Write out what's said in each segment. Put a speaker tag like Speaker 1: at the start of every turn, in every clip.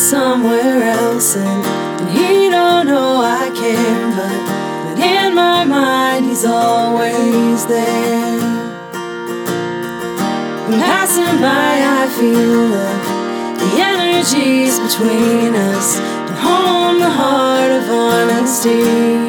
Speaker 1: somewhere else, and he don't know I care, but in my mind he's always there. And passing by I feel the energies between us, and home the heart of honesty.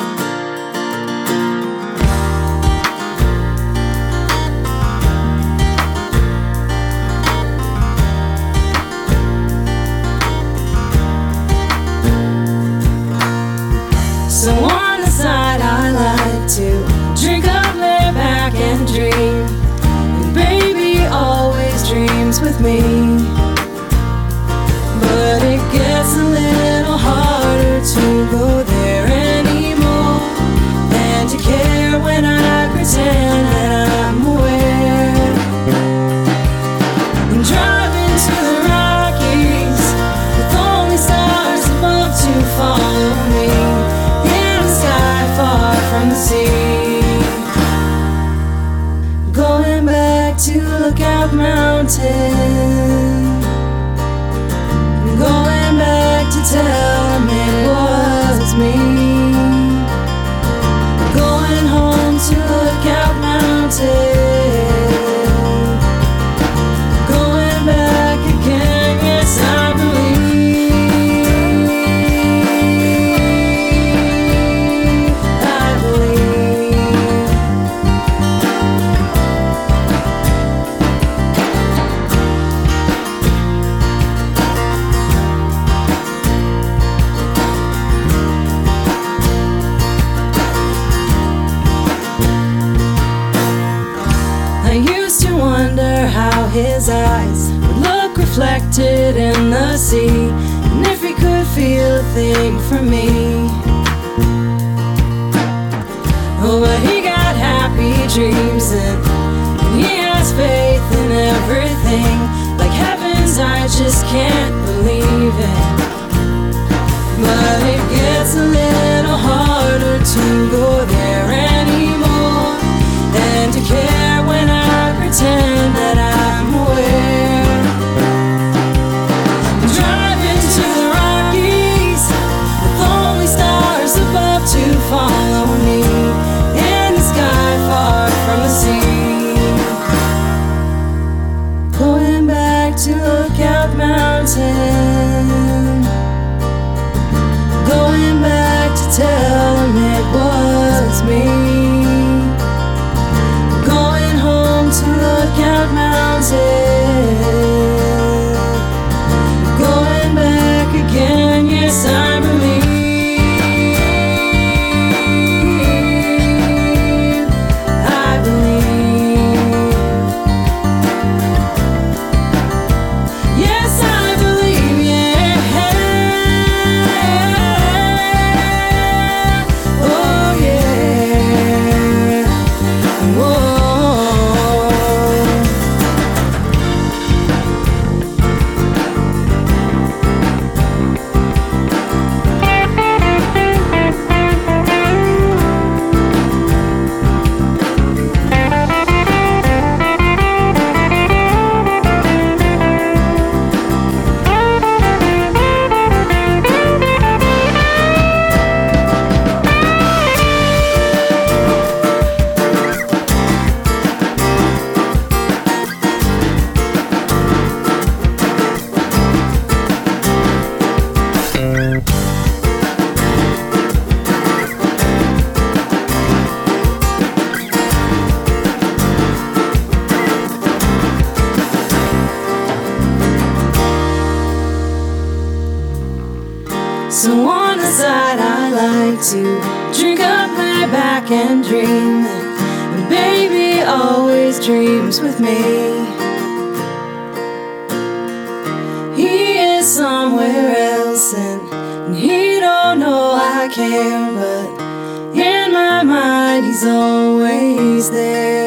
Speaker 1: So on the side I like to drink up, lay back and dream, and baby always dreams with me. But it gets a little harder to go there anymore, and to care when I pretend that I'm aware. And driving to the Rockies with only stars above to follow me, far from the sea. Going back to Lookout Mountain, going back to tell him it was me. Going home to Lookout Mountain, going back again, yes I believe. I used to wonder how his eyes would look reflected in the sea, and if he could feel a thing for me. Oh, but he got happy dreams, and he has faith in everything. Like heavens, I just can't believe it. But it gets a little harder to go there anymore, and to care when I pretend that I'm aware. Driving to the Rockies with only stars above to follow me, in the sky far from the sea. Going back to Lookout Mountain, going back to tell him it was me. Lookout Mountain, going back again, yes I believe. I believe. Yes I believe, yeah. Oh yeah. Whoa. So on the side I like to drink up, lay back and dream, and baby always dreams with me. He is somewhere else, and he don't know I care, but in my mind he's always there.